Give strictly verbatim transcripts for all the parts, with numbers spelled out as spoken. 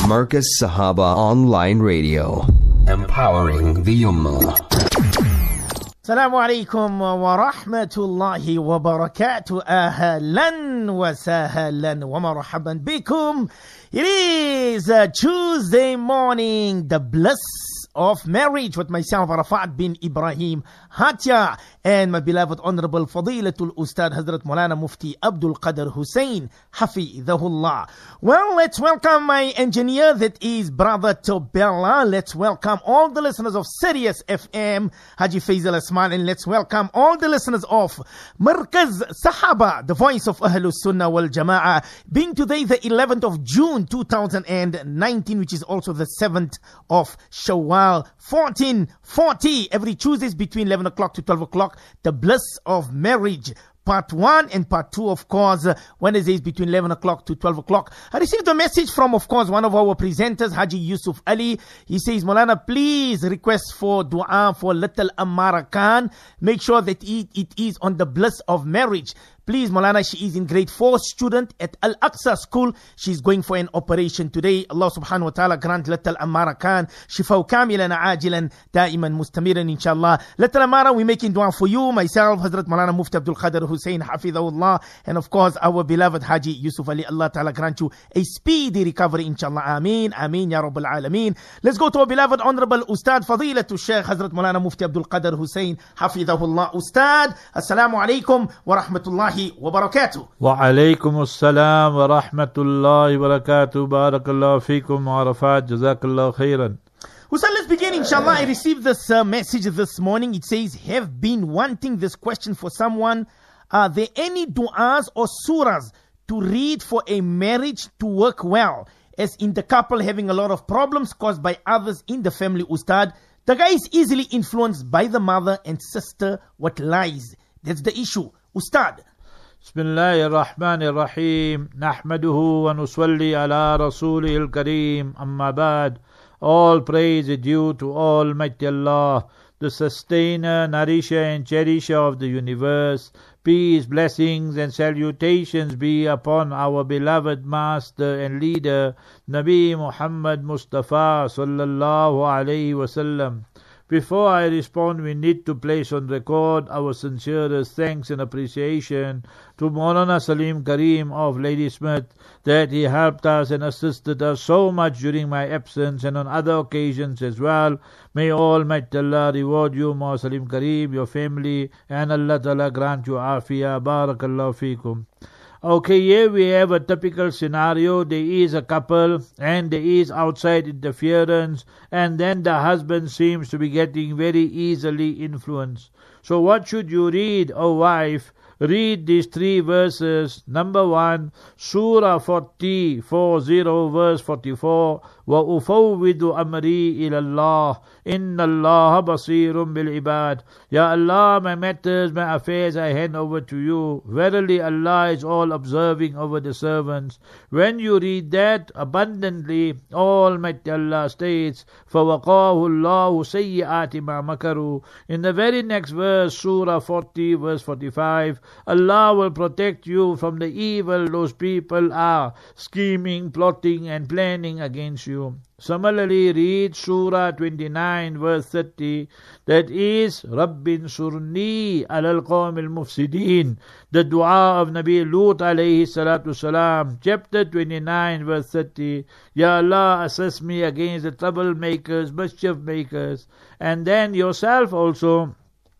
Marcus Sahaba Online Radio, empowering the Ummah. Assalamu alaikum wa rahmatullahi wa barakatuh. Ahlan wa sahlan wa marhaban bikum. It is a Tuesday morning, the bliss of marriage with myself, Arafat bin Ibrahim Hatya, and my beloved Honorable Fadilatul Ustad Hazrat Maulana Mufti Abdul Qadir Hussein Hafidhahullah. Well, let's welcome my engineer, that is Brother Tobella. Let's welcome all the listeners of Sirius F M, Haji Faisal Asman, and let's welcome all the listeners of Markaz Sahaba, the voice of Ahlus Sunnah wal Jama'ah, being today the eleventh of June two thousand nineteen, which is also the seventh of Shawwal fourteen forty. Every Tuesdays between eleven o'clock to twelve o'clock, the bliss of marriage, part one and part two, of course, Wednesdays between eleven o'clock to twelve o'clock. I received a message from, of course, one of our presenters, Haji Yusuf Ali. He says, Maulana, please request for dua for little Amara Khan. Make sure that it, it is on the bliss of marriage. Please, Maulana, she is in grade four student at Al-Aqsa School. She's going for an operation today. Allah subhanahu wa ta'ala grant little Amara Khan shifaw kamilan ajilan daiman mustamiran inshallah. Little Amara, we making dua for you, myself, Hazrat Maulana Mufti Abdul Qadir Hussein Hafidhahullah, and of course our beloved Haji Yusuf Ali. Allah ta'ala grant you a speedy recovery inshallah. Ameen, ameen ya Rabbal Alameen. Let's go to our beloved Honorable Ustad Fadilatu Shaykh Hazrat Maulana Mufti Abdul Qadir Hussein Hafidhahullah. Ustad, assalamu alaikum wa rahmatullahi wa barakatuh. Wa alaykum assalam wa rahmatullahi wa barakatuh. Barakallahu feekum wa arafat. Jazakallahu khairan. Ustad, let's begin inshallah. I received this uh, message this morning. It says, have been wanting this question for someone. Are there any du'as or surahs to read for a marriage to work well, as in the couple having a lot of problems caused by others in the family? Ustad, the guy is easily influenced by the mother and sister with lies. That's the issue. Ustad. Bismillahir Rahmanir Rahim. Nahmaduhu wa nusalli ala Rasulihil Kareem. Amma ba'd. All praise is due to Almighty Allah, the sustainer, nourisher and cherisher of the universe. Peace, blessings and salutations be upon our beloved master and leader, Nabi Muhammad Mustafa sallallahu alayhi wasallam. Before I respond, we need to place on record our sincerest thanks and appreciation to Maulana Salim Kareem of Ladysmith, that he helped us and assisted us so much during my absence and on other occasions as well. May Almighty Allah reward you, Maulana Salim Kareem, your family, and Allah Ta'ala grant you afiyah. Barakallahu feekum. Okay, here we have a typical scenario. There is a couple and there is outside interference, and then the husband seems to be getting very easily influenced. So what should you read, O wife? Read these three verses. Number one, Surah forty, forty, verse forty-four. وَأُفَوِّدُ أَمْرِي إِلَى اللَّهِ إِنَّ اللَّهَ بَصِيرٌ بِالْعِبَادِ. Ya Allah, my matters, my affairs I hand over to you. Verily Allah is all observing over the servants. When you read that abundantly, Almighty Allah states, فَوَقَاهُ اللَّهُ سَيِّئَاتِ مَا مَكَرُوا. In the very next verse, Surah forty, verse forty-five, Allah will protect you from the evil those people are scheming, plotting and planning against you. Similarly, read Surah twenty-nine, verse thirty, that is, Rabbin surni alal qawmil mufsideen, the dua of Nabi Lut alayhi salatu salam. Chapter twenty-nine, verse thirty, Ya Allah, assist me against the troublemakers, mischief makers. And then yourself also.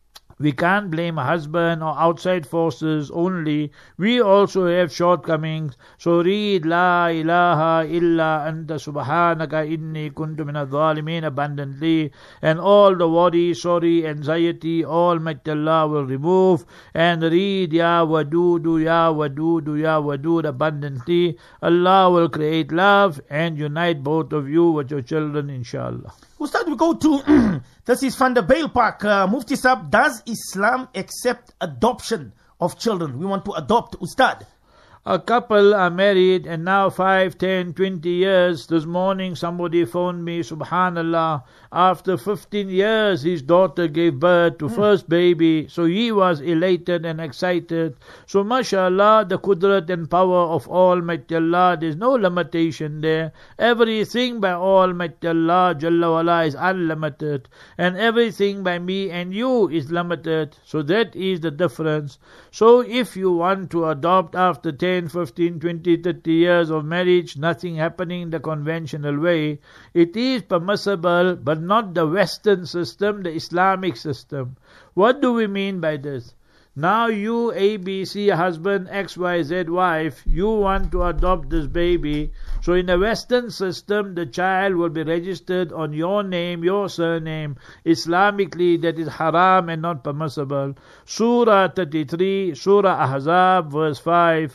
We can't blame a husband or outside forces only. We also have shortcomings. So read La ilaha illa anta subhanaka inni kuntu minadh dhalimin abundantly, and all the worry, sorry, anxiety, Almighty Allah will remove. And read Ya Wadudu, Ya Wadudu, Ya Wadud abundantly. Allah will create love and unite both of you with your children, inshallah. Ustad, we go to this is Van der Bijl Park. Uh, Mufti Sahib, does Islam accept adoption of children? We want to adopt, Ustad. A couple are married and now five, ten, twenty years. This morning somebody phoned me, subhanallah, after fifteen years his daughter gave birth to mm. first baby. So he was elated and excited. So mashallah, the qudrat and power of Almighty Allah, there's no limitation there. Everything by Almighty Allah Jalla wala is unlimited. And everything by me and you is limited. So that is the difference. So if you want to adopt after ten, fifteen, twenty, thirty years of marriage, nothing happening the conventional way, it is permissible, but not the Western system, the Islamic system. What do we mean by this? Now you, A, B, C, husband, X, Y, Z, wife, you want to adopt this baby. So in the Western system, the child will be registered on your name, your surname. Islamically, that is haram and not permissible. Surah thirty-three, Surah Ahzab, verse five.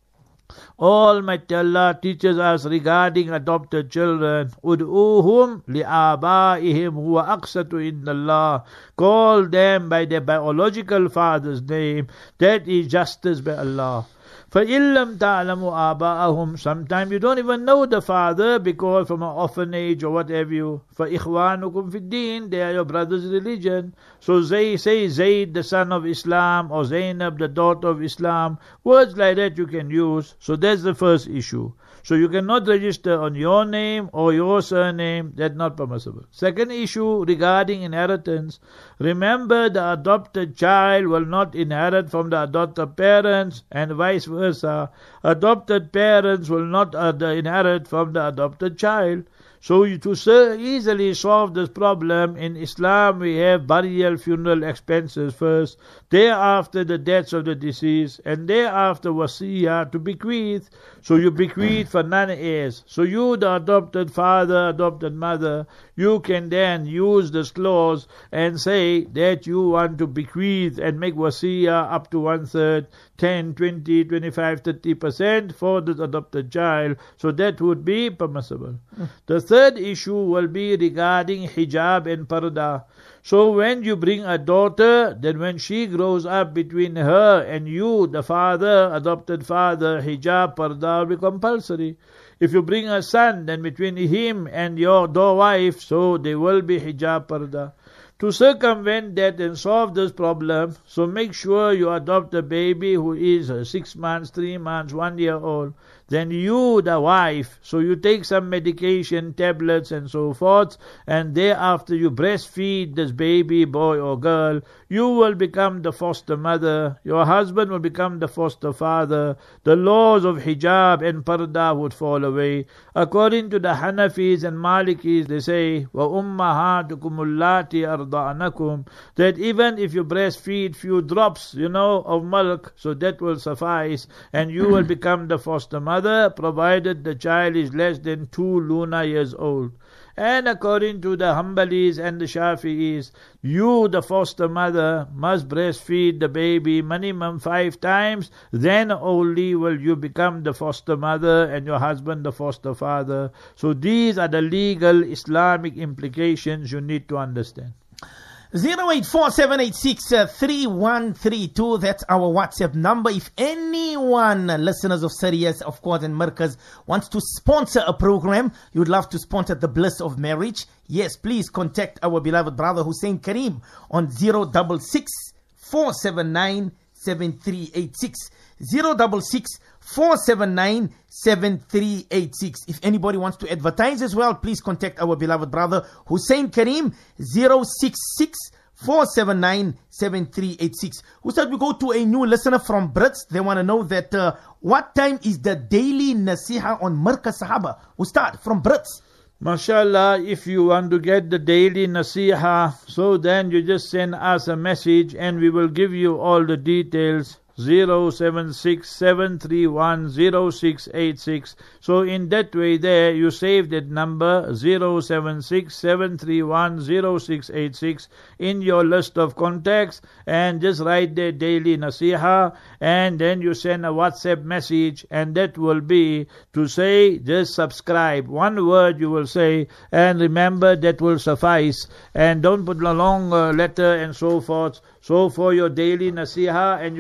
Almighty Allah teaches us regarding adopted children. Ud'uhum li'abaihim huwa aqsatu indallah. Call them by their biological father's name. That is justice by Allah. فَإِن لَمْ تَعْلَمُوا آبَاءَهُمْ. Sometimes you don't even know the father because from an orphanage or whatever you. فَإِخْوَانُكُمْ فِي الدِّينِ. They are your brother's religion. So they say Zayd, the son of Islam, or Zainab, the daughter of Islam. Words like that you can use. So that's the first issue. So you cannot register on your name or your surname. That's not permissible. Second issue regarding inheritance. Remember, the adopted child will not inherit from the adopted parents and vice versa. Adopted parents will not uh, inherit from the adopted child. So to so easily solve this problem, in Islam we have burial funeral expenses first, thereafter the deaths of the deceased, and thereafter wasiyah to bequeath. So you bequeath for non-heirs. So you, the adopted father, adopted mother, you can then use this clause and say that you want to bequeath and make wasiyah up to one third, ten, twenty, twenty-five, thirty percent for the adopted child. So that would be permissible. Mm. The third issue will be regarding hijab and parda. So when you bring a daughter, then when she grows up, between her and you, the father, adopted father, hijab, parda will be compulsory. If you bring a son, then between him and your door wife, so there will be hijab, parda. To circumvent that and solve this problem, so make sure you adopt a baby who is six months, three months, one year old. Then you, the wife, so you take some medication, tablets and so forth, and thereafter you breastfeed this baby, boy or girl. You will become the foster mother. Your husband will become the foster father. The laws of hijab and parda would fall away. According to the Hanafis and Malikis, they say, وَأُمَّهَاتُكُمُ اللَّاتِي أَرْضَعْنَكُمْ, that even if you breastfeed few drops, you know, of milk, so that will suffice, and you will become the foster mother, provided the child is less than two lunar years old. And according to the Hanbalis and the Shafi'is, you, the foster mother, must breastfeed the baby minimum five times. Then only will you become the foster mother and your husband the foster father. So these are the legal Islamic implications you need to understand. zero eight four seven eight six three one three two. That's our WhatsApp number. If anyone, listeners of Sirius, of course, and Markaz, wants to sponsor a program, you would love to sponsor The Bliss of Marriage, yes, please contact our beloved brother Hussein Kareem on zero six six, four seven nine, seven three eight six. zero six six, four seven nine, seven three eight six. If anybody wants to advertise as well, please contact our beloved brother Hussein Kareem, zero six six, four seven nine, seven three eight six. Ustad, we go to a new listener from Brits. They want to know that uh, what time is the daily nasiha on Markaz Sahaba? Ustad, from Brits. MashaAllah, if you want to get the daily nasiha, so then you just send us a message and we will give you all the details. zero seven six, seven three one, zero six eight six. So in that way there, you save that number zero seven six, seven three one, zero six eight six in your list of contacts and just write their daily nasiha, and then you send a WhatsApp message, and that will be to say just subscribe. One word you will say, and remember that will suffice, and don't put a long uh, letter and so forth. So for your daily nasiha, and you'll get it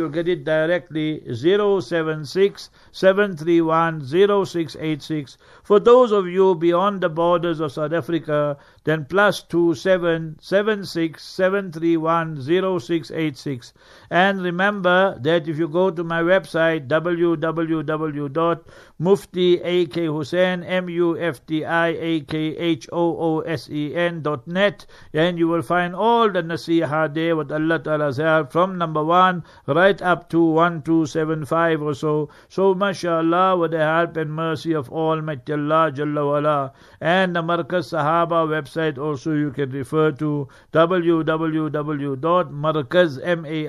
directly, zero seven six, seven three one, zero six eight six. For those of you beyond the borders of South Africa, then plus two seven seven six seven three one zero six eight six. And remember that if you go to my website w w w dot mufti a k hussein m u f t i a k h o o s e n dot net, and you will find all the nasiha there with Allah Ta'ala's help from number one right up to one two seven five or so. So mashallah, with the help and mercy of Almighty Allah Jalla wala. And the Markaz Sahaba website also you can refer to w w w dot markaz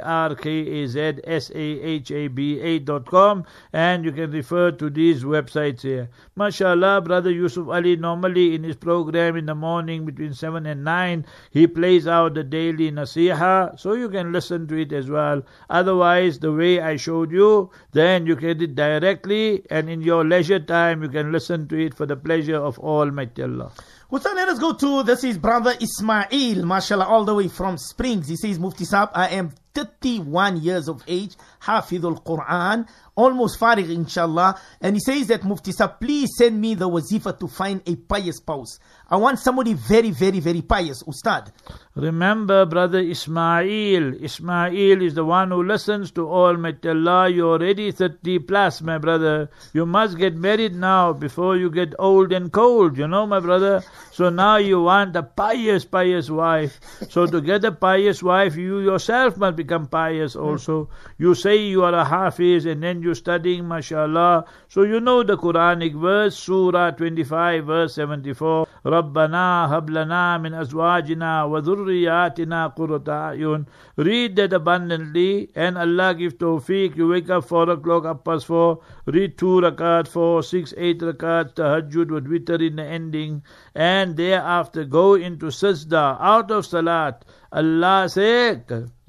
sahaba dot com, and you can refer to these websites here. Mashallah, Brother Yusuf Ali, normally in his program in the morning between seven and nine, he plays out the daily nasiha, so you can listen to it as well. Otherwise, the way I showed you, then you get it directly, and in your leisure time you can listen to it for the pleasure of Almighty Allah. Well, so let us go to, this is Brother Ismail, mashallah, all the way from Springs. He says, Mufti Saab, I am thirty-one years of age, Hafidul Quran, almost Farig inshallah. And he says that, Mufti Saab, please send me the wazifa to find a pious spouse. I want somebody very, very, very pious, Ustad. Remember, Brother Ismail, Ismail is the one who listens to Almighty Allah. You're already thirty plus, my brother. You must get married now before you get old and cold, you know, my brother. So now you want a pious, pious wife. So to get a pious wife, you yourself must become pious also. You say you are a Hafiz and then you're studying, mashallah. So you know the Quranic verse, Surah twenty-five, verse seventy-four. Rabbana hablana min azwajina wa dhurriyatina qurrata a'yun. Read that abundantly, and Allah give tawfiq. You wake up four o'clock, up past four, read two rakat, four, six, eight rakat, tahajjud with witr in the ending, and thereafter go into sajda, out of salat. Allah se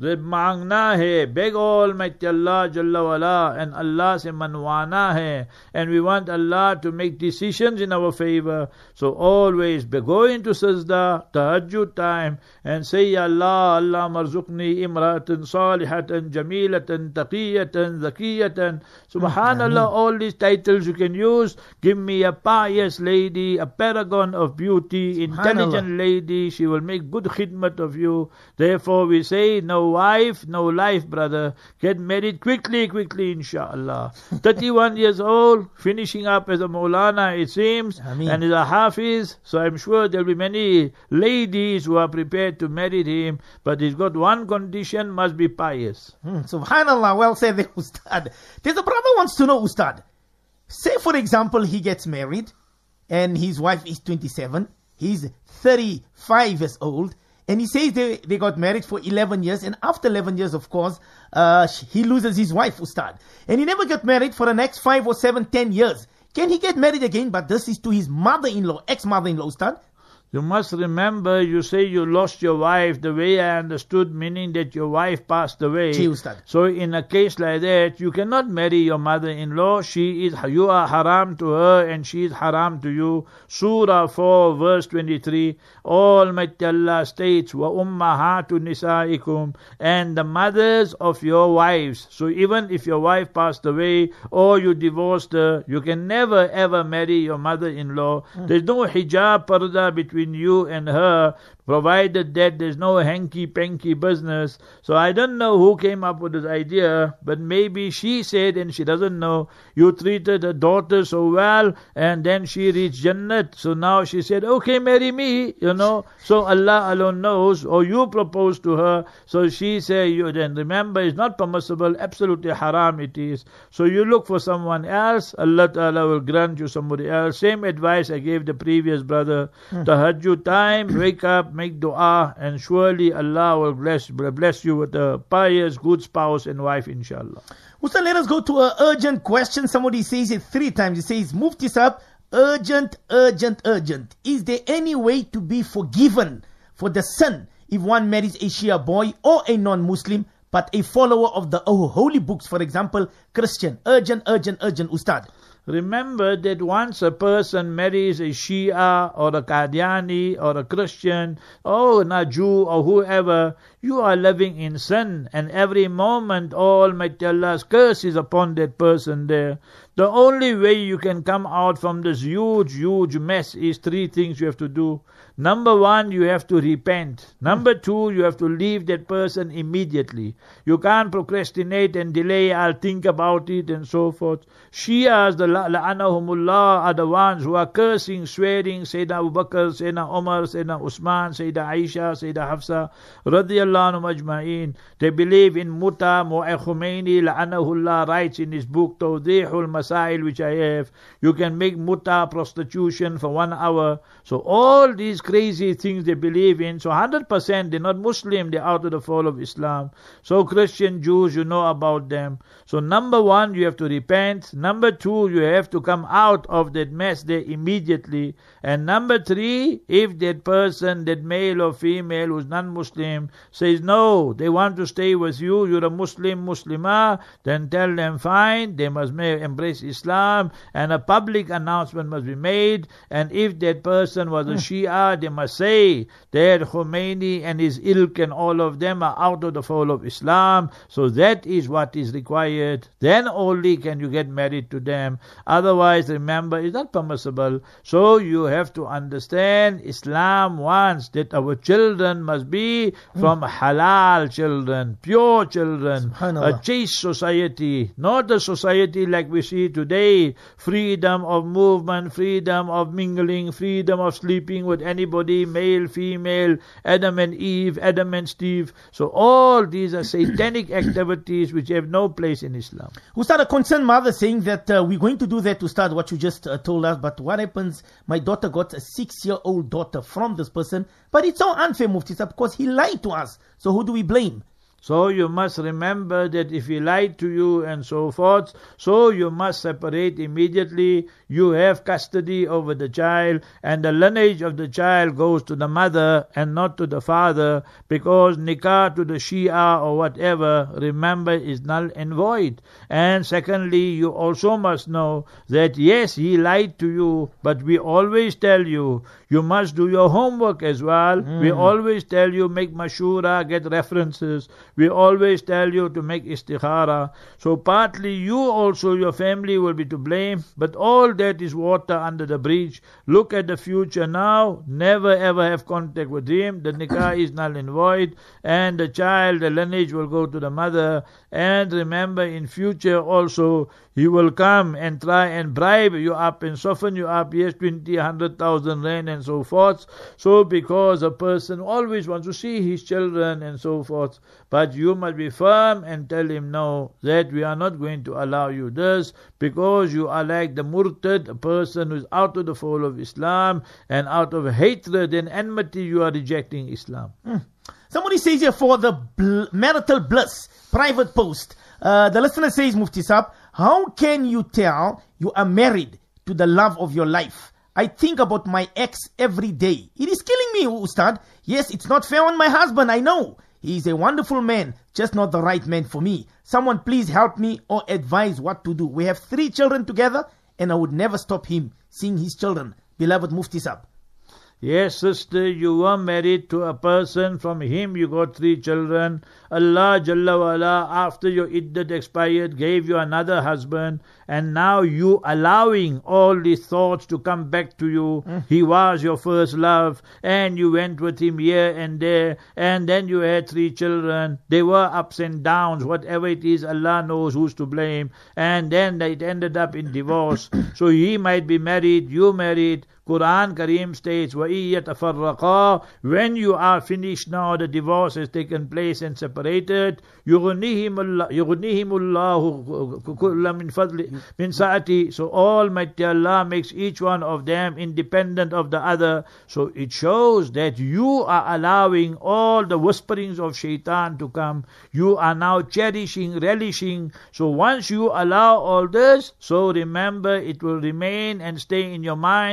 mangna hai, beg Almighty Allah Jalla wala, and Allah se manwana hai, and we want Allah to make decisions in our favor. So always be go into sajda, tahajjud time, and say, Ya Allah, Allah marzuqni imratan salihatan jamilatan taqiyatan zakiyatan. Subhanallah, all these titles you can use. Give me a pious lady, a paragon of beauty, intelligent lady. She will make good khidmat of you. Therefore we say, no wife, no life, brother. Get married quickly, quickly, inshallah. thirty-one years old, finishing up as a Maulana, it seems, Ameen. And is a Hafiz. So I'm sure there will be many ladies who are prepared to marry him. But he's got one condition, must be pious. Hmm, Subhanallah, well said there, Ustad. There's a brother wants to know, Ustad. Say, for example, he gets married and his wife is twenty-seven. He's thirty-five years old. And he says they, they got married for eleven years. And after eleven years, of course, uh, he loses his wife, Ustad. And he never got married for the next five or seven, ten years. Can he get married again? But this is to his mother-in-law, ex-mother-in-law, Ustad. You must remember, you say you lost your wife, the way I understood, meaning that your wife passed away. Ji, Ustad. So in a case like that, you cannot marry your mother-in-law. She is, you are haram to her and she is haram to you. Surah four, verse twenty-three. Almighty Allah states, Wa ummahatu nisaikum, and the mothers of your wives. So even if your wife passed away or you divorced her, you can never ever marry your mother-in-law. Mm. There's no hijab parda between you and her, provided that there's no hanky-panky business. So I don't know who came up with this idea, but maybe she said, and she doesn't know, you treated her daughter so well, and then she reached Jannat. So now she said, okay, marry me, you know. So Allah alone knows, or you proposed to her. So she said, you then remember, it's not permissible, absolutely haram it is. So you look for someone else, Allah Ta'ala will grant you somebody else. Same advice I gave the previous brother. Hmm. Tahajjud time, wake up, make dua, and surely Allah will bless bless you with a pious, good spouse and wife, inshallah. Ustad, let us go to an urgent question. Somebody says it three times. He says, Mufti Saab, urgent, urgent, urgent. Is there any way to be forgiven for the sin if one marries a Shia boy or a non-Muslim, but a follower of the holy books, for example, Christian? Urgent, urgent, urgent, Ustad. Remember that once a person marries a Shia or a Qadiani or a Christian or a Jew or whoever, you are living in sin, and every moment Almighty Allah's curse is upon that person there. The only way you can come out from this huge, huge mess is three things you have to do. Number one, you have to repent. Number two, you have to leave that person immediately. You can't procrastinate and delay, I'll think about it and so forth. Shias, the la'anahumullah, are the ones who are cursing, swearing, Sayyidina Abu Bakr, Sayyidina Umar, Sayyidina Usman, Sayyidina Aisha, Sayyidina Hafsa, radiyallahu anhum ajma'in. They believe in Muta. Mu'ay Khomeini, la'anahullah, writes in his book, Tawdihul Masail, which I have, you can make Muta, prostitution, for one hour. So all these crazy things they believe in. So one hundred percent they're not Muslim, they're out of the fold of Islam. So Christian, Jews, you know about them. So number one, you have to repent. Number two, you have to come out of that mess there immediately. And number three, if that person, that male or female who's non-Muslim, says no, they want to stay with you, you're a Muslim, Muslimah, then tell them fine, they must embrace Islam, and a public announcement must be made. And if that person was a Shia, they must say that Khomeini and his ilk and all of them are out of the fold of Islam. So that is what is required. Then only can you get married to them. Otherwise, remember, it's not permissible. So you have to understand, Islam wants that our children must be from halal children, pure children, a chaste society, not a society like we see today, freedom of movement, freedom of mingling, freedom of sleeping with anybody, male, female, Adam and Eve, Adam and Steve. So all these are satanic activities which have no place in Islam. Ustad, a concerned mother saying that uh, we're going to do that, Ustad, what you just uh, told us, but what happens, my daughter got a six-year-old daughter from this person, but it's so unfair, Mufti Sahib, because he lied to us. So who do we blame? So you must remember that if he lied to you and so forth, so you must separate immediately. You have custody over the child, and the lineage of the child goes to the mother and not to the father, because nikah to the Shia or whatever, remember, is null and void. And secondly, you also must know that yes, he lied to you, but we always tell you, you must do your homework as well. Mm. We always tell you, make mashura, get references. We always tell you to make istikhara. So partly you also, your family will be to blame, but all that is water under the bridge. Look at the future now. Never ever have contact with him. The nikah is null and void, and the child, the lineage will go to the mother. And remember, in future also, he will come and try and bribe you up and soften you up, yes, twenty, one hundred thousand rand and so forth. So because a person always wants to see his children and so forth, but you must be firm and tell him no, that we are not going to allow you this, because you are like the murtad, a person who is out of the fold of Islam, and out of hatred and enmity you are rejecting Islam. Hmm. Somebody says here for the bl- marital bliss, private post. Uh, the listener says, Mufti Sahib, how can you tell you are married to the love of your life? I think about my ex every day. It is killing me, Ustad. Yes, it's not fair on my husband, I know. He is a wonderful man, just not the right man for me. Someone please help me or advise what to do. We have three children together, and I would never stop him seeing his children. Beloved Mufti Sahib. Yes, sister, you were married to a person, from him you got three children. Allah Jalla wa'ala, after your iddat expired, gave you another husband, and now you allowing all these thoughts to come back to you. Mm. He was your first love, and you went with him here and there, and then you had three children. They were ups and downs, whatever it is, Allah knows who's to blame, and then it ended up in divorce. So he might be married, you married. Quran Kareem states, وَإِيَّ تَفَرَّقَا, when you are finished now, the divorce has taken place and separated, يُغْنِهِمُ اللَّهُ كُلَّ مِنْ فَضْلِ مِنْ سَعَتِهِ. So Almighty Allah makes each one of them independent of the other. So it shows that you are allowing all the whisperings of shaitan to come. You are now cherishing, relishing. So once you allow all this, so remember, it will remain and stay in your mind, come in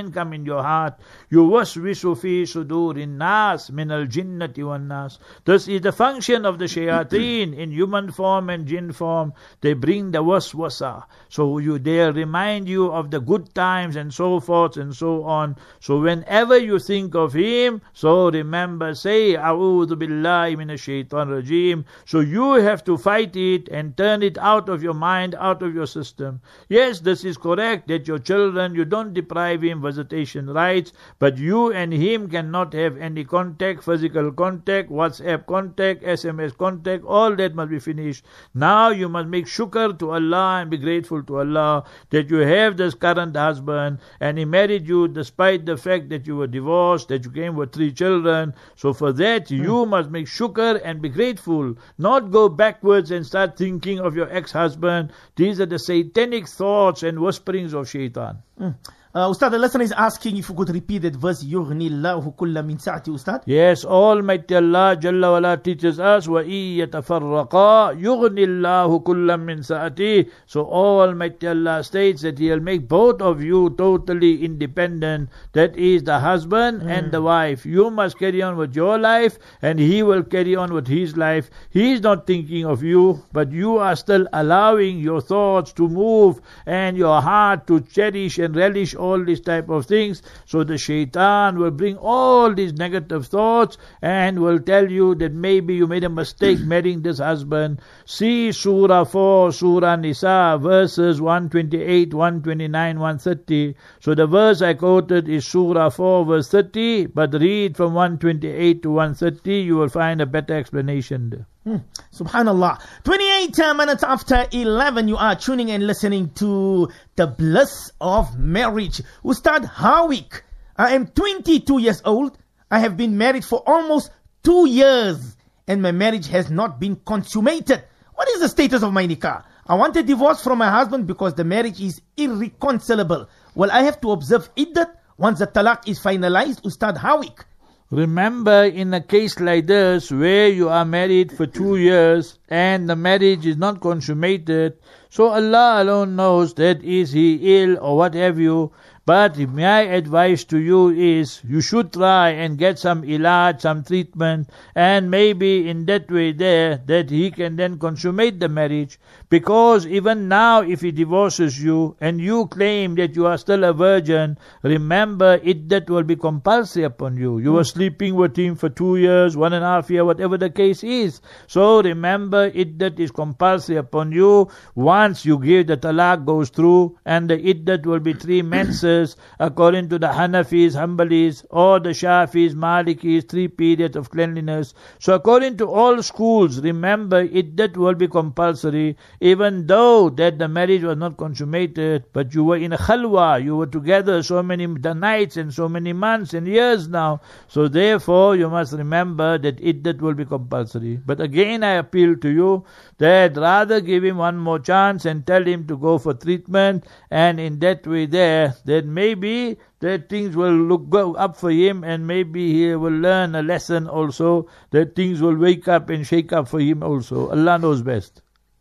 in your heart. Yuwaswisu fi sudurin nas min al jinnati wan nas. This is the function of the shayateen in human form and jinn form. They bring the waswasa. So you they remind you of the good times and so forth and so on. So whenever you think of him, so remember, say, A'udhu billahi minash shaitan rajim. So you have to fight it and turn it out of your mind, out of your system. Yes, this is correct that your children, you don't deprive him visitation rights, but you and him cannot have any contact, physical contact, WhatsApp contact, S M S contact, all that must be finished. Now you must make shukr to Allah and be grateful to Allah that you have this current husband and he married you despite the fact that you were divorced, that you came with three children. So for that you mm. must make shukr and be grateful, not go backwards and start thinking of your ex-husband. These are the satanic thoughts and whisperings of shaitan. Mm. Uh, Ustad, the listener is asking if you could repeat that verse, يُغْنِي اللَّهُ كُلَّ مِنْ سَعْتِ, Ustad. Yes, Almighty Allah Jalla wala teaches us, وَإِن يَتَفَرَّقَا يُغْنِي اللَّهُ كُلَّ مِنْ سَعْتِ. So Almighty Allah states that He'll make both of you totally independent. That is the husband mm. and the wife. You must carry on with your life and he will carry on with his life. He is not thinking of you, but you are still allowing your thoughts to move and your heart to cherish and relish all these type of things. So the shaitan will bring all these negative thoughts and will tell you that maybe you made a mistake marrying this husband. See Surah four, Surah Nisa, verses one twenty-eight, one twenty-nine, one thirty. So the verse I quoted is Surah four, verse thirty, but read from one twenty-eight to one thirty, you will find a better explanation there. Hmm. Subhanallah. twenty-eight uh, minutes after eleven, you are tuning and listening to The Bliss of Marriage. Ustad Hawik, I am twenty-two years old. I have been married for almost two years and my marriage has not been consummated. What is the status of my nikah? I want a divorce from my husband because the marriage is irreconcilable. Well, I have to observe iddat once the talaq is finalized, Ustad Hawik. Remember, in a case like this, where you are married for two years and the marriage is not consummated, so Allah alone knows that is he ill or what have you. But my advice to you is, you should try and get some ilaj, some treatment, and maybe in that way there, that he can then consummate the marriage. Because even now, if he divorces you, and you claim that you are still a virgin, remember, iddat will be compulsory upon you. You were sleeping with him for two years, one and a half year, whatever the case is. So remember, iddat is compulsory upon you. Once you give the talaq goes through, and the iddat will be three menses, according to the Hanafis, Hanbalis, or the Shafis, Malikis, three periods of cleanliness. So according to all schools, remember, iddat will be compulsory, even though that the marriage was not consummated, but you were in a khalwa, you were together so many nights and so many months and years now. So therefore, you must remember that iddat will be compulsory. But again, I appeal to you that rather give him one more chance and tell him to go for treatment, and in that way there, that maybe that things will look go up for him, and maybe he will learn a lesson also, that things will wake up and shake up for him also. Allah knows best.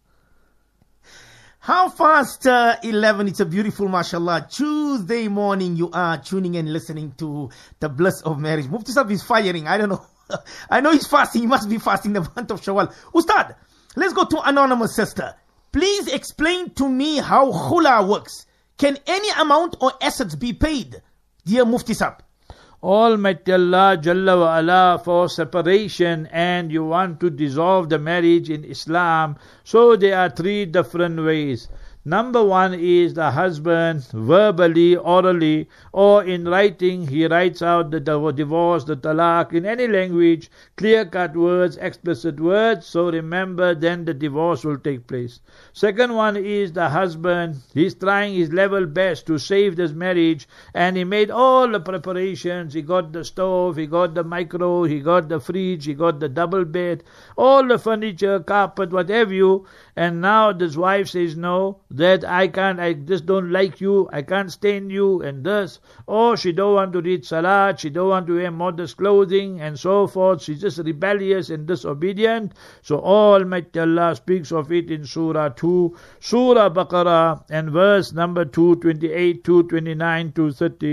How fast? Uh, eleven. It's a beautiful, mashallah, Tuesday morning. You are tuning and listening to The Bliss of Marriage. Mufti Sahib is firing. I don't know. I know he's fasting. He must be fasting the month of Shawwal. Ustad, let's go to anonymous sister. Please explain to me how khula works. Can any amount or assets be paid? Dear Mufti Sahib. Almighty Allah Jalla wa Ala for separation, and you want to dissolve the marriage in Islam. So there are three different ways. Number one is the husband verbally, orally, or in writing, he writes out the divorce, the talaq, in any language, clear-cut words, explicit words. So remember, then the divorce will take place. Second one is the husband, he's trying his level best to save this marriage, and he made all the preparations. He got the stove, he got the micro, he got the fridge, he got the double bed, all the furniture, carpet, what have you. And now this wife says, no, that I can't, I just don't like you, I can't stand you, and this. Or she don't want to read salat, she don't want to wear modest clothing, and so forth. She's just rebellious and disobedient. So Almighty Allah speaks of it in Surah two, Surah Baqarah, and verse number two twenty-eight, two twenty-nine, two thirty.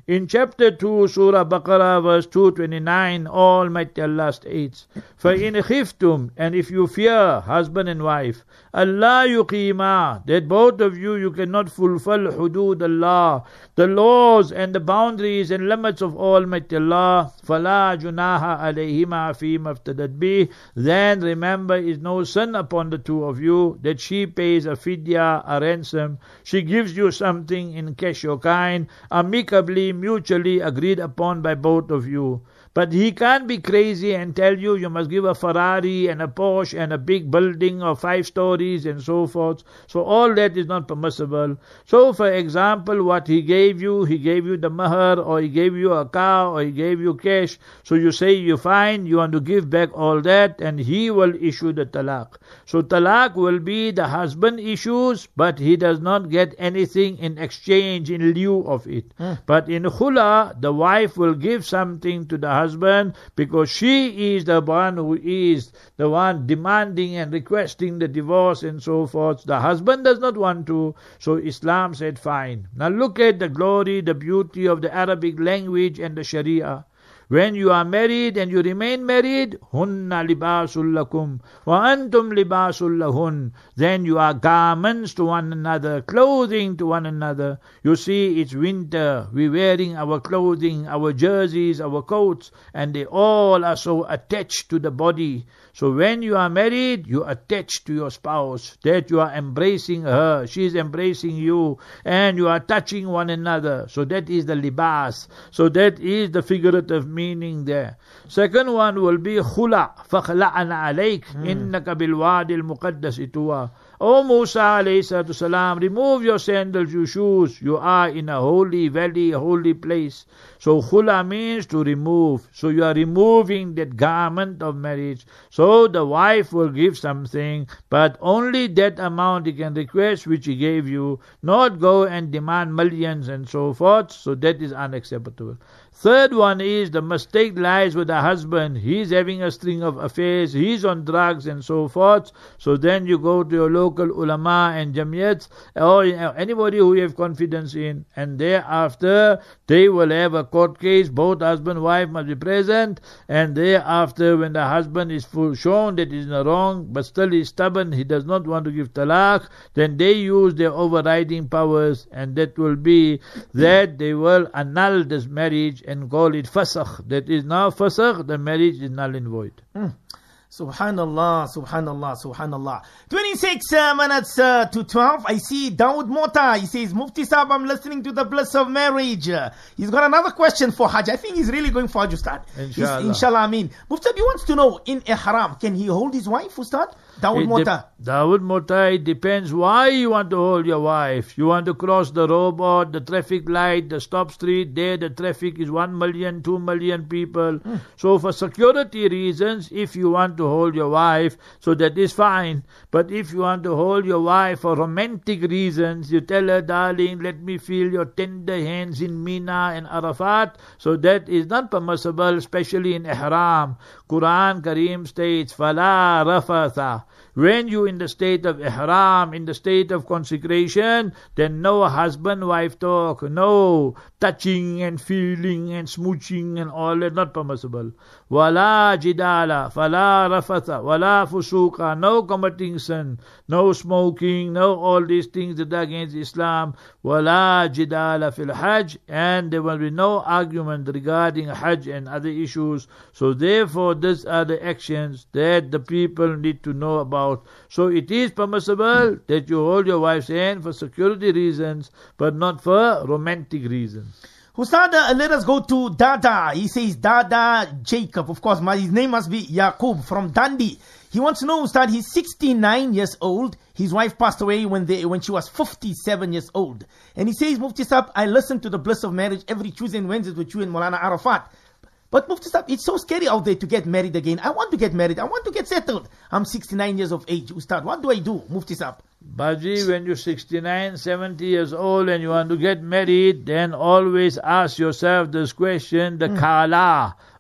In chapter two, Surah Baqarah, verse two twenty-nine, Almighty Allah states, فَإِنْ خِفْتُمْ, and if you fear, husband and wife, Allah yuqima, that both of you, you cannot fulfill hudud Allah, the laws and the boundaries and limits of Almighty Allah, فَلَا جُنَاهَ عَلَيْهِمَا فِي مَفْتَدَتْ بِهِ, then remember, is no sin upon the two of you, that she pays a fidya, a ransom, she gives you something in cash or kind, amicably, mutually agreed upon by both of you. But he can't be crazy and tell you you must give a Ferrari and a Porsche and a big building of five stories and so forth. So all that is not permissible. So for example, what he gave you, he gave you the mahar, or he gave you a car, or he gave you cash. So you say you fine, you want to give back all that, and he will issue the talaq. So talaq will be the husband issues, but he does not get anything in exchange, in lieu of it. Hmm. But in khula, the wife will give something to the husband, husband, because she is the one who is the one demanding and requesting the divorce and so forth. The husband does not want to, so Islam said fine. Now look at the glory, the beauty of the Arabic language and the Sharia. When you are married and you remain married, hunna libasul lakum wa antum libasul lahun, then you are garments to one another, clothing to one another. You see, it's winter, we're wearing our clothing, our jerseys, our coats, and they all are so attached to the body. So when you are married, you are attached to your spouse, that you are embracing her, she is embracing you, and you are touching one another. So that is the libas. So that is the figurative meaning there. Second one will be khula, فَخْلَعَنَ عَلَيْكَ إِنَّكَ بِالْوَادِ الْمُقَدَّسِ طُوَى. O Musa alayhi salatu salam, remove your sandals, your shoes. You are in a holy valley, a holy place. So khula means to remove. So you are removing that garment of marriage. So the wife will give something, but only that amount he can request which he gave you, not go and demand millions and so forth. So that is unacceptable. Third one is the mistake lies with the husband. He's having a string of affairs, he's on drugs and so forth. So then you go to your local ulama and jamiyats, or anybody who you have confidence in, and thereafter they will have a court case. Both husband and wife must be present, and thereafter when the husband is full shown that he is in the wrong, but still he is stubborn, he does not want to give talaq, then they use their overriding powers, and that will be that they will annul this marriage and call it fasakh. That is now fasakh, the marriage is null and void. Mm. Subhanallah, Subhanallah, Subhanallah. twenty-six uh, minutes uh, to twelve. I see Dawood Mota. He says, Mufti Sahab, I'm listening to the bliss of marriage. Uh, he's got another question for Hajj. I think he's really going for Hajj, Ustad. Inshallah. He's, inshallah, I mean. Mufti, he wants to know, in Ihram, can he hold his wife, Ustad? Dawood It Mota. De- Dawood Mota, it depends why you want to hold your wife. You want to cross the robot, the traffic light, the stop street. There the traffic is one million, two million people. Hmm. So for security reasons, if you want to hold your wife, so that is fine. But if you want to hold your wife for romantic reasons, you tell her, darling, let me feel your tender hands in Mina and Arafat, so that is not permissible, especially in Ihram. Quran Kareem states, Fala Rafatha. When you in the state of Ihram, in the state of consecration, then no husband-wife talk, no touching and feeling and smooching and all that, not permissible. Wala jidala, fala rafatha, wala fusuqa, no committing sin, no smoking, no all these things that are against Islam. Wala jidala fil hajj, and there will be no argument regarding hajj and other issues. So therefore, these are the actions that the people need to know about. So it is permissible that you hold your wife's hand for security reasons, but not for romantic reasons. Ustad, uh, let us go to Dada. He says Dada Jacob. Of course, my, his name must be Yaqub from Dundee. He wants to know, Ustad, he's sixty-nine years old. His wife passed away when they when she was fifty-seven years old. And he says, Mufti Sahab, I listen to the bliss of marriage every Tuesday and Wednesday with you and Maulana Arafat. But Mufti Sahab, it's so scary out there to get married again. I want to get married. I want to get settled. I'm sixty-nine years of age. Ustad, what do I do, Mufti Sahab? Baji, when you're sixty-nine, seventy years old and you want to get married, then always ask yourself this question, the mm. kala.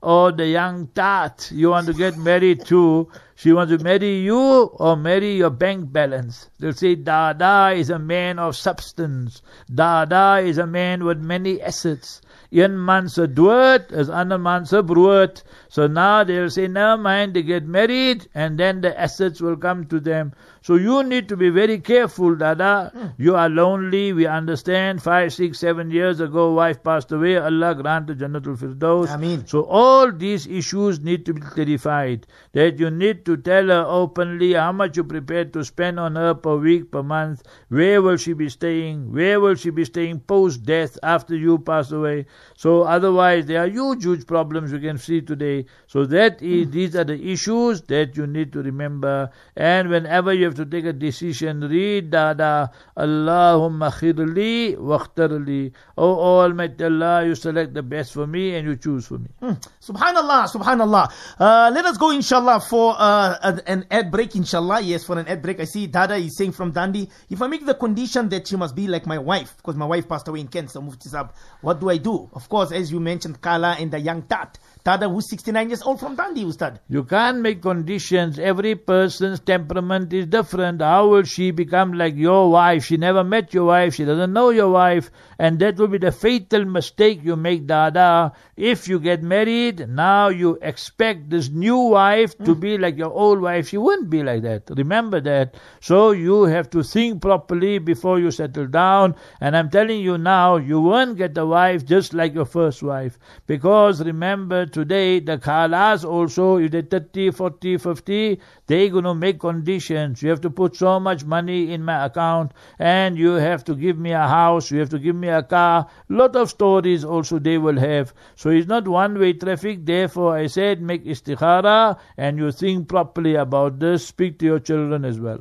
or the young tat you want to get married to, she wants to marry you or marry your bank balance. They'll say, Dada is a man of substance. Dada is a man with many assets. Een man se dood is ander man se brood. So now they'll say, never mind, they get married and then the assets will come to them. So you need to be very careful, Dada. Mm. You are lonely, we understand. Five, six, seven years ago, wife passed away. Allah granted Jannatul Firdaus. Ameen. So all these issues need to be clarified. That you need to tell her openly how much you prepared to spend on her per week, per month. Where will she be staying? Where will she be staying post-death after you pass away? So otherwise, there are huge, huge problems you can see today. So that is, mm. these are the issues that you need to remember. And whenever you have to take a decision, read Dada, Allahumma khirli waqtarli. Oh Almighty Allah, you select the best for me and you choose for me. Mm. Subhanallah, Subhanallah. Uh, let us go, inshallah, for uh, an ad break, inshallah. Yes, for an ad break. I see Dada is saying from Dandi, if I make the condition that she must be like my wife, because my wife passed away in cancer, Mufti Sahab, what do I do? Of course, as you mentioned, Kala and the young tat. Dada, who's sixty-nine years old from Dandi, Ustad. You can't make conditions. Every person's temperament is different. How will she become like your wife? She never met your wife. She doesn't know your wife. And that will be the fatal mistake you make, Dada. If you get married, now you expect this new wife to mm. be like your old wife. She wouldn't be like that. Remember that. So you have to think properly before you settle down. And I'm telling you now, you won't get a wife just like your first wife. Because remember, today, the Khalas also, if they're thirty, forty, fifty, they're going to make conditions. You have to put so much money in my account, and you have to give me a house, you have to give me a car. Lot of stories also they will have. So it's not one-way traffic. Therefore, I said, make istikhara, and you think properly about this. Speak to your children as well.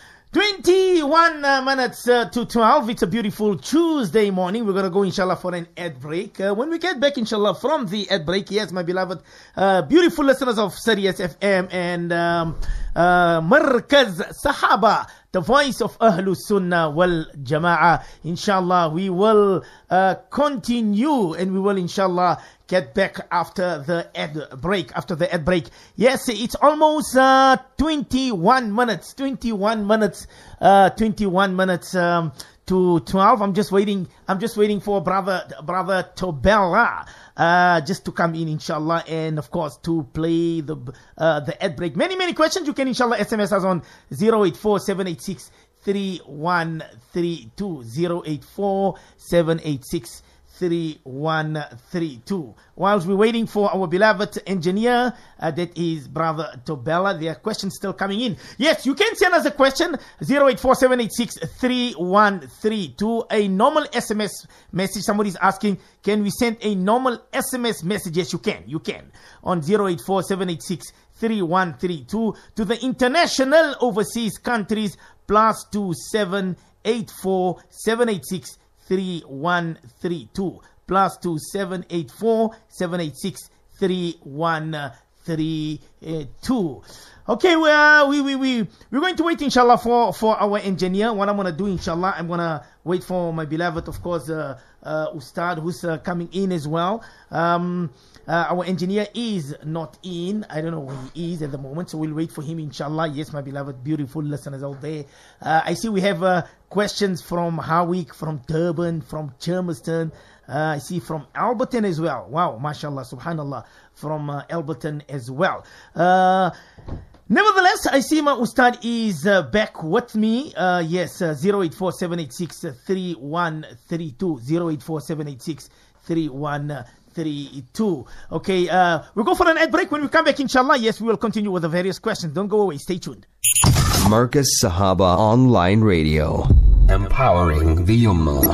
twenty-one uh, minutes uh, to twelve. It's a beautiful Tuesday morning. We're going to go, inshallah, for an ad break. Uh, when we get back, inshallah, from the ad break, yes, my beloved, uh, beautiful listeners of Sirius F M and um, uh, Markaz Sahaba, the voice of Ahlus Sunnah wal Jama'ah. Inshallah, we will uh, continue and we will, inshallah, get back after the ad break. After the ad break. Yes, it's almost uh, twenty-one minutes. twenty-one minutes. Uh, twenty-one minutes um, to twelve. I'm just waiting. I'm just waiting for brother, brother Tobella, uh, just to come in, inshallah, and of course to play the uh, the ad break. Many, many questions. You can, inshallah, S M S us on zero eight four seven eight six three one three two. zero eight four seven eight six three one three two. Whilst we're waiting for our beloved engineer, uh, that is brother Tobella, there are questions still coming in. Yes, you can send us a question, zero eight four seven eight six three one three two. A normal S M S message. Somebody's asking, can we send a normal S M S message? Yes, you can. You can. On zero eight four seven eight six three one three two. To the international overseas countries, plus two seven eight four seven eight six three one three two, plus two seven eight four seven eight six three one three two. Okay, we are, we we we we're going to wait, inshallah, for for our engineer. What I'm gonna do, inshallah, I'm gonna wait for my beloved, of course, uh, uh, Ustad, who's uh, coming in as well. Um, uh, our engineer is not in. I don't know where he is at the moment, so we'll wait for him, inshallah. Yes, my beloved, beautiful listeners out there. Uh, I see we have uh, questions from Howick, from Durban, from Germiston. Uh, I see from Alberton as well. Wow, mashallah, subhanallah, from uh, Alberton as well. Uh, Nevertheless, I see my Ustad is uh, back with me. Uh, yes, uh, zero eight four seven eight six three one three two. zero eight four seven eight six three one three two. Okay, uh, we'll go for an ad break. When we come back, inshallah, yes, we will continue with the various questions. Don't go away. Stay tuned. Markaz Sahaba Online Radio. Empowering the Ummah.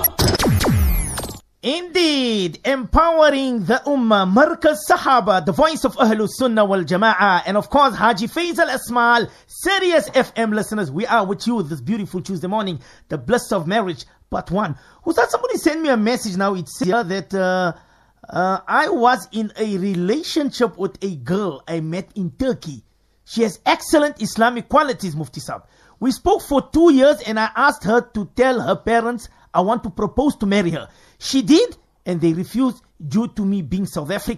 Indeed, empowering the Ummah, Markaz Sahaba, the voice of Ahlus Sunnah wal Jama'ah, and of course Haji Faisal Asmal, Sirius F M listeners. We are with you this beautiful Tuesday morning, the bliss of marriage, part one. Who's that? Somebody sent me a message now. It says here that uh, uh, I was in a relationship with a girl I met in Turkey. She has excellent Islamic qualities, Mufti Sahab. We spoke for two years and I asked her to tell her parents I want to propose to marry her. She did, and they refused due to me being South African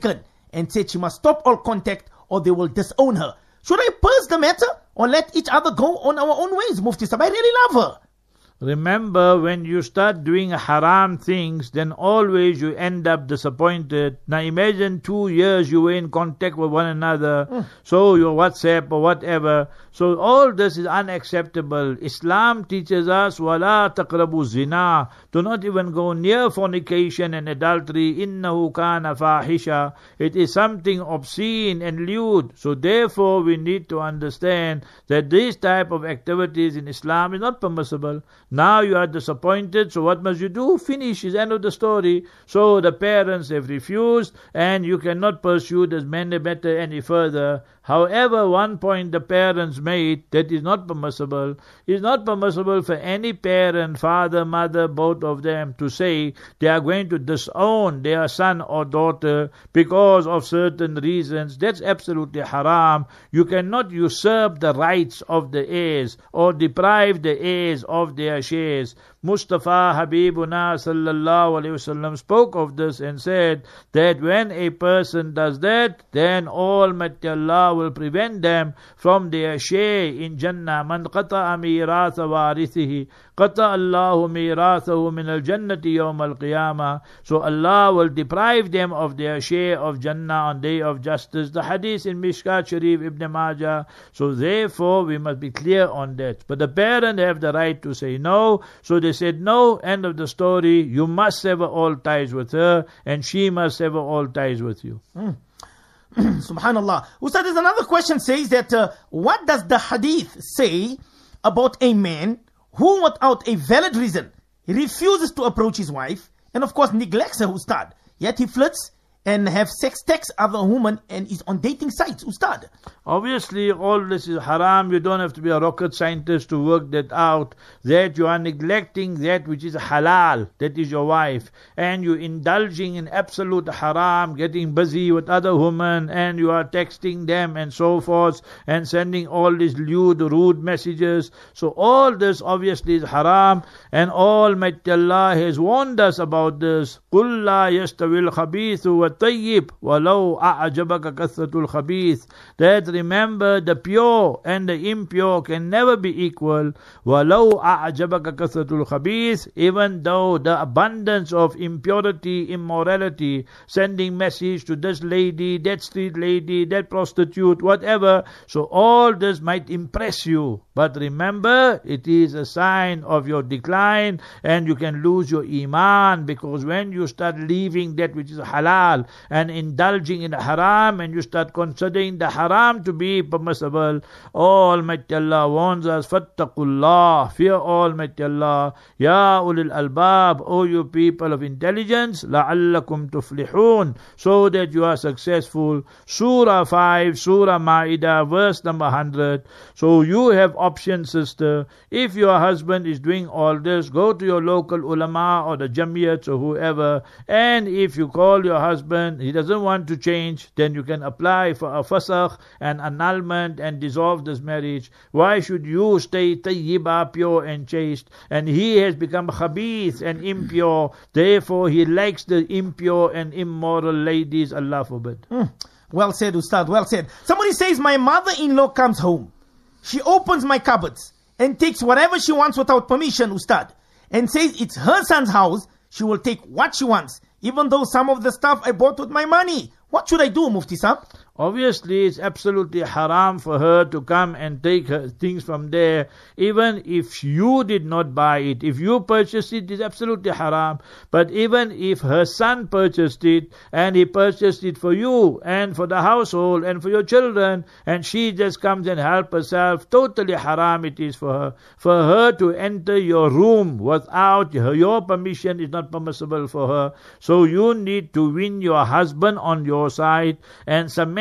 and said she must stop all contact or they will disown her. Should I purse the matter or let each other go on our own ways, Mufti Sahib? I really love her. Remember, when you start doing haram things, then always you end up disappointed. Now imagine two years you were in contact with one another, mm. so your WhatsApp or whatever. So all this is unacceptable. Islam teaches us, وَلَا تَقْرَبُوا zina. Do not even go near fornication and adultery. إِنَّهُ كَانَ فَاحِشًا. It is something obscene and lewd. So therefore we need to understand that this type of activities in Islam is not permissible. Now you are disappointed, so what must you do? Finish, is end of the story. So the parents have refused, and you cannot pursue this matter any further. However, one point the parents made that is not permissible. It is not permissible for any parent, father, mother, both of them, to say they are going to disown their son or daughter because of certain reasons. That's absolutely haram. You cannot usurp the rights of the heirs or deprive the heirs of their shares. Mustafa Habibuna sallallahu alayhi wasallam spoke of this and said that when a person does that, then Almighty Allah will prevent them from their share in Jannah. Man qata'a miratha warithihi qata'a Allahu mirathahu min al-jannati yawm al-qiyamah. So Allah will deprive them of their share of Jannah on Day of Justice. The hadith in Mishkat Sharif Ibn Majah. So therefore we must be clear on that. But the parent have the right to say no. So they said no, end of the story. You must sever all ties with her and she must sever all ties with you. Mm. Subhanallah. Ustad, there's another question says that uh, what does the hadith say about a man who without a valid reason refuses to approach his wife and of course neglects her, Ustad, yet he flirts and have sex text other women and is on dating sites, Ustad? Obviously, all this is haram. You don't have to be a rocket scientist to work that out. That you are neglecting that which is halal, that is your wife, and you're indulging in absolute haram, getting busy with other women, and you are texting them and so forth, and sending all these lewd, rude messages. So all this obviously is haram, and Almighty Allah has warned us about this. قُلْ لَا يَسْتَوِي الْخَبِيثُ وَالطَّيِّبُ وَلَوْ أَعْجَبَكَ كَثْرَةُ الْخَبِيثِ. That remember, the pure and the impure can never be equal. وَلَوْ أَعْجَبَكَ كَثْرَةُ الْخَبِيثِ. Even though the abundance of impurity, immorality, sending message to this lady, that street lady, that prostitute, whatever. So all this might impress you. But remember, it is a sign of your decline and you can lose your iman, because when you start leaving that which is halal and indulging in haram and you start considering the haram to be permissible, Almighty Allah warns us, Fattaqullah, fear Almighty Allah, Ya ulil albab, O you people of intelligence, la'allakum tuflihun, so that you are successful. Surah five, Surah Ma'idah, verse number one hundred. So you have option, sister. If your husband is doing all this, go to your local ulama or the jamiyat or whoever, and if you call your husband, he doesn't want to change, then you can apply for a fasakh and annulment and dissolve this marriage. Why should you stay tayyiba, pure and chaste, and he has become khabith and impure, therefore he likes the impure and immoral ladies, Allah forbid. Mm. Well said, Ustad, well said. Somebody says, my mother-in-law comes home. She opens my cupboards and takes whatever she wants without permission, Ustad, and says it's her son's house. She will take what she wants, even though some of the stuff I bought with my money. What should I do, Mufti Sahib? Obviously, it's absolutely haram for her to come and take her things from there, even if you did not buy it. If you purchased it, it's absolutely haram. But even if her son purchased it, and he purchased it for you, and for the household, and for your children, and she just comes and helps herself, totally haram it is for her. For her to enter your room without her, your permission is not permissible for her. So you need to win your husband on your side, and cement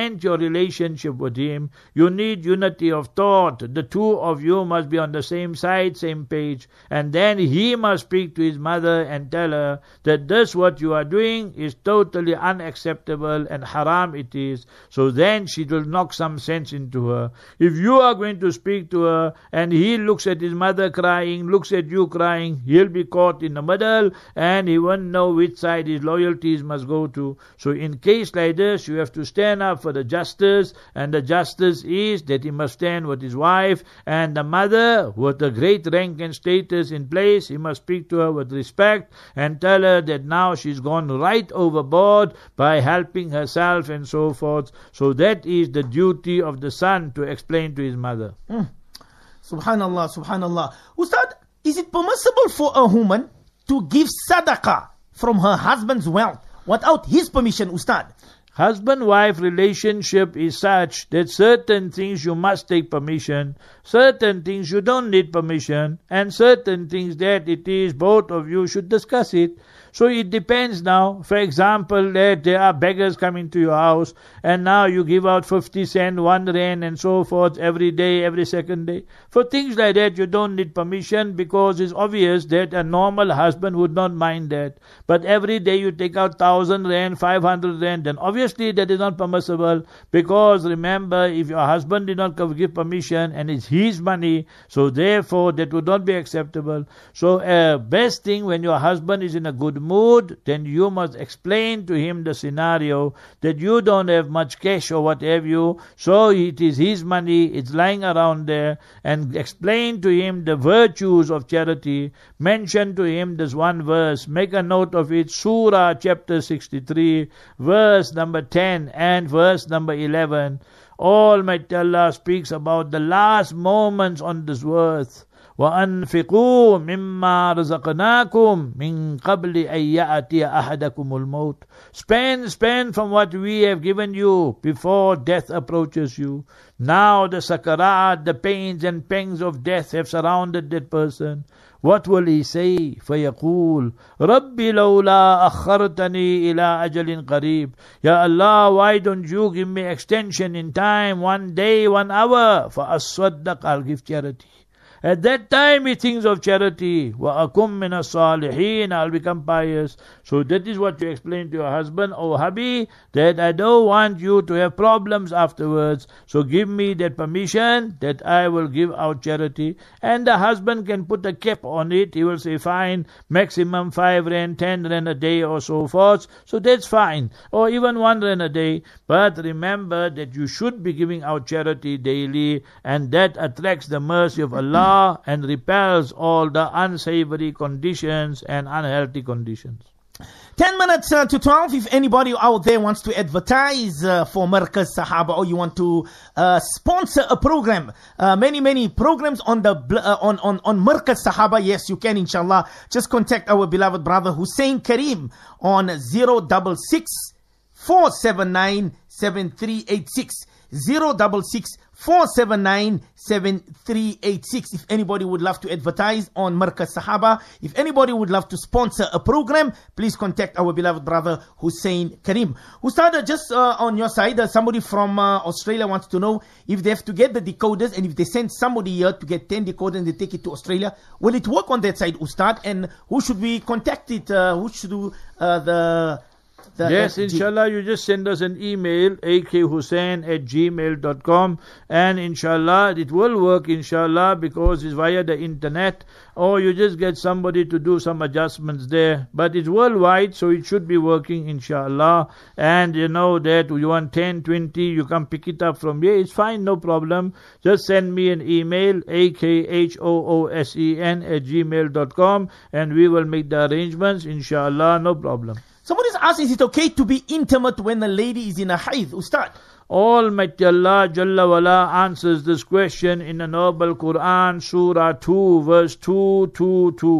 cement your relationship with him, you need unity of thought. The two of you must be on the same side, same page. And then he must speak to his mother and tell her that this what you are doing is totally unacceptable and haram it is. So then she will knock some sense into her. If you are going to speak to her and he looks at his mother crying, looks at you crying, he'll be caught in the middle and he won't know which side his loyalties must go to. So in case like this, you have to stand up for the justice, and the justice is that he must stand with his wife, and the mother with a great rank and status in place, he must speak to her with respect and tell her that now she's gone right overboard by helping herself and so forth. So that is the duty of the son to explain to his mother. Mm. Subhanallah, subhanallah. Ustad, is it permissible for a woman to give sadaqah from her husband's wealth without his permission, Ustad? Husband-wife relationship is such that certain things you must take permission, certain things you don't need permission, and certain things that it is both of you should discuss it. So it depends now. For example, that there are beggars coming to your house and now you give out fifty cent, one rand and so forth every day, every second day. For things like that you don't need permission because it's obvious that a normal husband would not mind that. But every day you take out thousand rand, five hundred rand, then obviously that is not permissible, because remember, if your husband did not give permission and it's his money, so therefore that would not be acceptable. So uh, best thing when your husband is in a good mood, then you must explain to him the scenario that you don't have much cash or whatever you, so it is his money, it's lying around there, and explain to him the virtues of charity. Mention to him this one verse, make a note of it, Surah chapter sixty-three, verse number ten and verse number eleven. Almighty Allah speaks about the last moments on this earth. وَأَنْفِقُوا مِمَّا رَزَقْنَاكُمْ مِنْ قَبْلِ أَنْ يَأْتِيَ أَحَدَكُمُ الْمَوْتِ. Spend, spend from what we have given you before death approaches you. Now the sakarat, the pains and pangs of death have surrounded that person. What will he say? فَيَقُولُ رَبِّ لَوْلَا أَخَّرْتَنِي إِلَىٰ أَجَلٍ قَرِيبٍ. Ya Allah, why don't you give me extension in time, one day, one hour? فَأَصَّدَّقْ, I'll give charity. At that time he thinks of charity. وَأَكُمْ مِنَ الصَّالِحِينَ, I'll become pious. So that is what you explain to your husband, oh hubby, that I don't want you to have problems afterwards. So give me that permission that I will give out charity. And the husband can put a cap on it. He will say, fine, maximum five rand, ten rand a day or so forth. So that's fine. Or even one rand a day. But remember that you should be giving out charity daily, and that attracts the mercy of Allah and repels all the unsavory conditions and unhealthy conditions. Ten minutes uh, to twelve. If anybody out there wants to advertise uh, for Markaz Sahaba, or you want to uh, sponsor a program, uh, many many programs on the uh, on on on Markaz Sahaba, yes, you can, inshallah. Just contact our beloved brother Hussein Kareem on zero double six four seven nine seven three eight six. zero double six four seven nine seven three eight six. If anybody would love to advertise on Markaz Sahaba, if anybody would love to sponsor a program, please contact our beloved brother Hussein Kareem. Ustad, just uh, on your side, uh, somebody from uh, Australia wants to know if they have to get the decoders, and if they send somebody here to get ten decoders and they take it to Australia, will it work on that side, Ustad? And who should we contact it? Uh, who should do uh, the... The yes, inshallah, you just send us an email, a k hussein at gmail dot com, and inshallah, it will work, inshallah, because it's via the internet, or you just get somebody to do some adjustments there. But it's worldwide, so it should be working, inshallah. And you know that you want ten, twenty, you can pick it up from here. It's fine, no problem. Just send me an email, a k h o o s e n at gmail dot com, and we will make the arrangements, inshallah, no problem. Somebody's asking, is it okay to be intimate when a lady is in a haid, Ustad? Almighty Allah Jalla wala answers this question in the noble Quran, Surah two, verse two two two.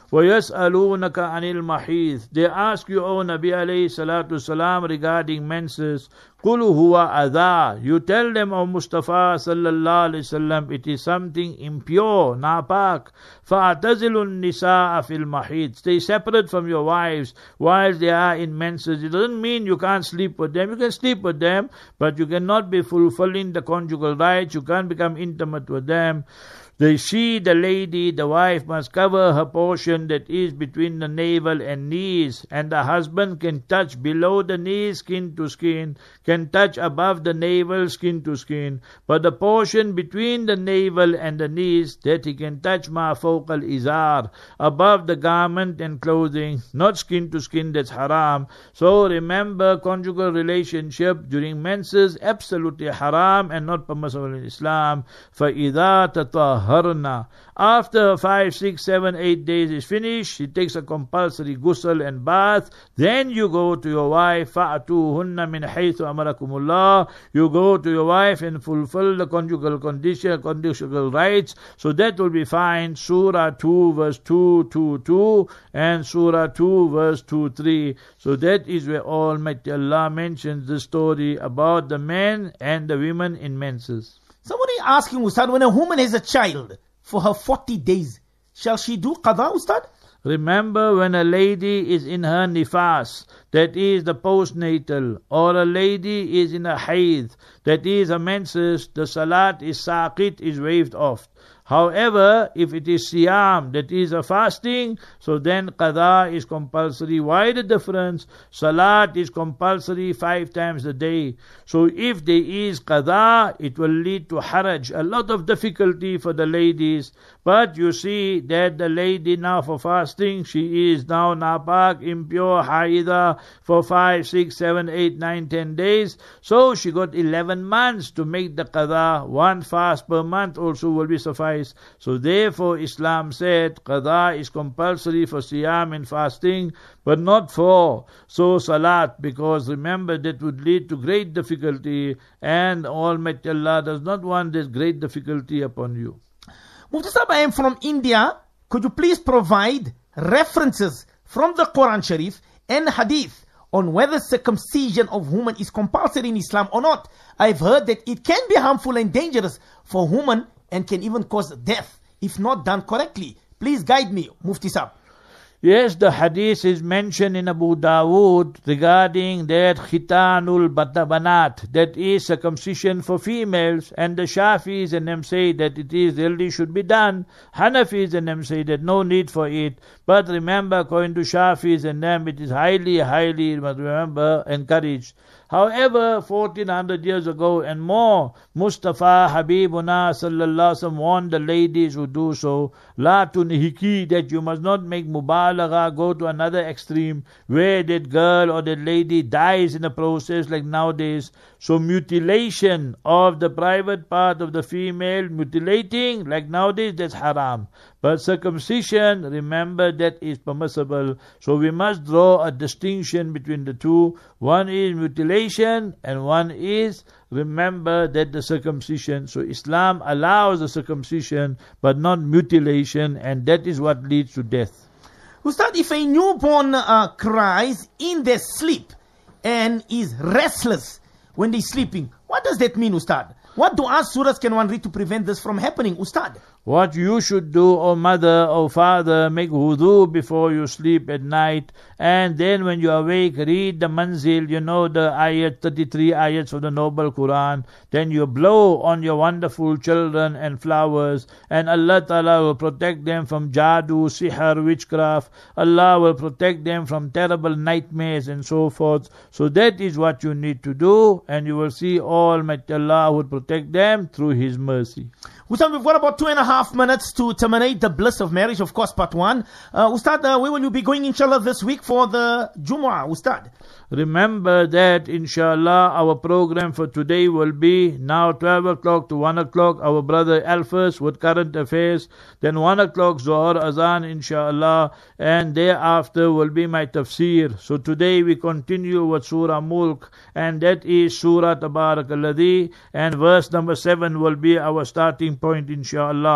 وَيَسْأَلُونَكَ عَنِ الْمَحِيضِ. They ask you, O Nabi alayhi salatu salam, regarding menses. قُلْ هُوَ أَذَى. You tell them, O Mustafa sallallahu alayhi wasallam, it is something impure, napak. فَأَعْتَزِلُوا النِّسَاءَ فِي الْمَحِيضِ. Stay separate from your wives while they are in menses. It doesn't mean you can't sleep with them. You can sleep with them, but you cannot be fulfilling the conjugal rights. You can't become intimate with them. The she, the lady, the wife must cover her portion that is between the navel and knees, and the husband can touch below the knees skin to skin, can touch above the navel skin to skin, but the portion between the navel and the knees that he can touch ma fawq al-izar, above the garment and clothing, not skin to skin, that's haram. So remember, conjugal relationship during menses absolutely haram and not permissible in Islam. فَإِذَا تَطَهَّرْنَا. After five, six, seven, eight days is finished, she takes a compulsory ghusl and bath. Then you go to your wife. فَأْتُوهُنَّ مِنْ حَيْثُ أَمَرَكُمُ اللَّهُ. You go to your wife and fulfill the conjugal condition, conjugal rights. So that will be fine. Surah two, verse two, two, two, and Surah two, verse two, three. So that is where Almighty Allah mentions the story about the men and the women in menses. Somebody asking, Ustad, when a woman has a child for her forty days, shall she do qada, Ustad? Remember, when a lady is in her nifas, that is the postnatal, or a lady is in a haid, that is a menses, the salat is saqit, is waived off. However, if it is siyam, that is a fasting, so then qada is compulsory. Why the difference? Salat is compulsory five times a day. So if there is qada, it will lead to haraj, a lot of difficulty for the ladies. But you see that the lady now for fasting, she is now napak, impure, haida, for five, six, seven, eight, nine, ten days. So she got eleven months to make the qada. One fast per month also will be suffice. So therefore Islam said qada is compulsory for siyam and fasting, but not for so salat, because remember that would lead to great difficulty, and Almighty Allah does not want this great difficulty upon you. Mufti Sahib, I am from India. Could you please provide references from the Quran Sharif and Hadith on whether circumcision of women is compulsory in Islam or not? I've heard that it can be harmful and dangerous for women and can even cause death if not done correctly. Please guide me, Mufti Sahib. Yes, the hadith is mentioned in Abu Dawood regarding that khitanul batabanat, that is circumcision for females, and the Shafis and them say that it is really should be done. Hanafis and them say that no need for it. But remember, according to Shafis and them, it is highly, highly, remember, encouraged. However, fourteen hundred years ago and more, Mustafa Habibuna sallallahu alaihi wasallam warned the ladies who do so, la tunhiki, that you must not make mubalagha, go to another extreme, where that girl or that lady dies in the process like nowadays. So mutilation of the private part of the female, mutilating like nowadays, that's haram. But circumcision, remember, that is permissible. So we must draw a distinction between the two. One is mutilation and one is, remember, that the circumcision. So Islam allows the circumcision but not mutilation, and that is what leads to death. Ustad, if a newborn uh, cries in their sleep and is restless when they're sleeping, what does that mean, Ustad? What dua surahs can one read to prevent this from happening, Ustad? What you should do, O mother, O father, make wudu before you sleep at night, and then when you awake, read the manzil, you know the ayat, thirty-three ayats of the Noble Quran. Then you blow on your wonderful children and flowers, and Allah Ta'ala will protect them from jadoo, sihr, witchcraft. Allah will protect them from terrible nightmares and so forth. So that is what you need to do, and you will see Almighty Allah would protect them through His mercy. Ustad, we've got about two and a half minutes to terminate the bliss of marriage, of course, part one. Uh, Ustad, uh, where will you be going, inshallah, this week for the Jumu'ah, Ustad? Remember that, inshallah, our program for today will be now twelve o'clock to one o'clock, our brother Alphas with current affairs. Then one o'clock, Zohar Azan, inshallah. And thereafter will be my tafsir. So today we continue with Surah Mulk, and that is Surah Tabarak Alladhi. And verse number seven will be our starting point, inshallah.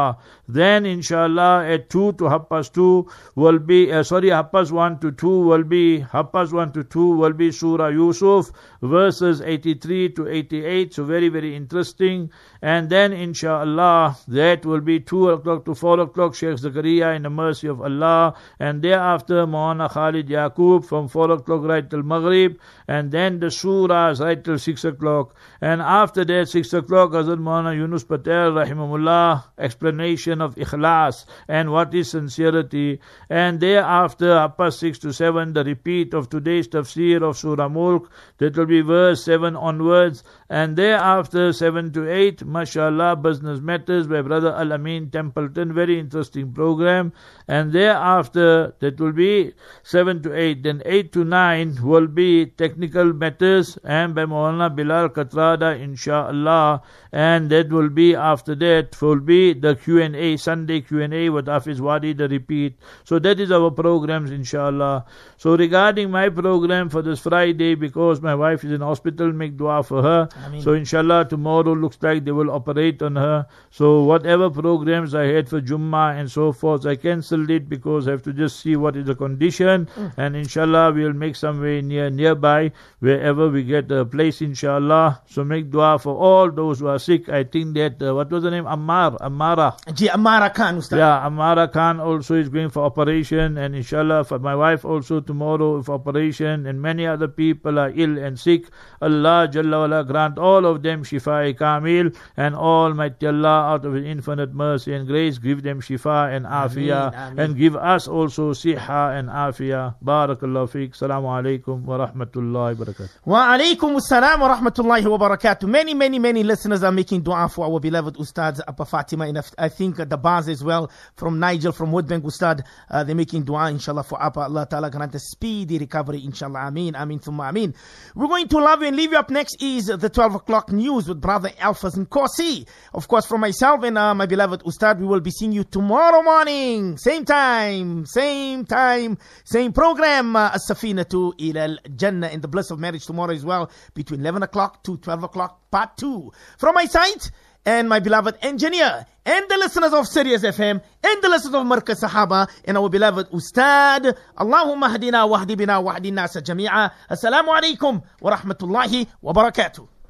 inshallah. Then inshallah at two to half past two will be, uh, sorry, half past one to two will be, half past one to two will be Surah Yusuf, verses eighty-three to eighty-eight. So very, very interesting. And then inshallah, that will be two o'clock to four o'clock, Sheikh Zakaria in the mercy of Allah. And thereafter, Maulana Khalid Yaqub from four o'clock right till Maghrib. And then the surahs right till six o'clock. And after that, six o'clock, Hazrat Maulana Yunus Patel, Rahimahullah, explanation of Ikhlas and what is sincerity. And thereafter, half past six to seven, the repeat of today's tafsir of Surah Mulk. That will be verse seven onwards. And thereafter, seven to eight, mashallah, business matters by Brother Al-Amin Templeton. Very interesting program. And thereafter, that will be seven to eight. Then eight to nine will be technical matters and by Maulana Bilal Katrada, inshallah. And that will be, after that, will be the Q and A, Sunday Q and A with Hafiz Wadi, the repeat. So that is our programs, inshallah. So regarding my program for this Friday, because my wife is in hospital, make dua for her. Ameen. So inshallah, tomorrow looks like they will operate on her. So whatever programs I had for Jummah and so forth, I cancelled it because I have to just see what is the condition. Mm. And inshallah, we will make some way near nearby, wherever we get a place, inshallah. So make dua for all those who are sick. I think that, uh, what was the name? Ammar, Ammara. Ji, Ammara Khan, Ustad. Yeah, Ammara Khan also is going for operation. And inshallah, for my wife also tomorrow for operation. And many other people are ill and sick. Allah Jalla wala grant all of them Shifa Kamil, and Almighty Allah out of His infinite mercy and grace give them Shifa and Afiyah, and give us also Siha and Afiyah. Barakallahu feek. Assalamu alaikum wa rahmatullahi wa barakatuh. Wa alaikum assalam wa rahmatullahi wa barakatuh. Many, many, many listeners are making dua for our beloved Ustad Appa Fatima, and I think the bars as well from Nigel from Woodbank Ustad, uh, they're making dua inshallah for Appa. Allah Ta'ala grant a speedy recovery inshallah. Ameen, ameen, thumma ameen. We're going to love you and leave you. Up next is the twelve o'clock news with Brother Alphas and Corsi. Of course, from myself and uh, my beloved Ustad, we will be seeing you tomorrow morning. Same time, same time, same program. Uh, As-Safinatu ila al-Jannah, in the bliss of marriage tomorrow as well, between eleven o'clock to twelve o'clock, part two. From my side, and my beloved engineer, and the listeners of Sirius F M, and the listeners of Markaz Sahaba, and our beloved Ustad, Allahumma hadina wa hadi bina wa hadi nasa jami'a. Assalamu alaikum wa rahmatullahi wa barakatuh.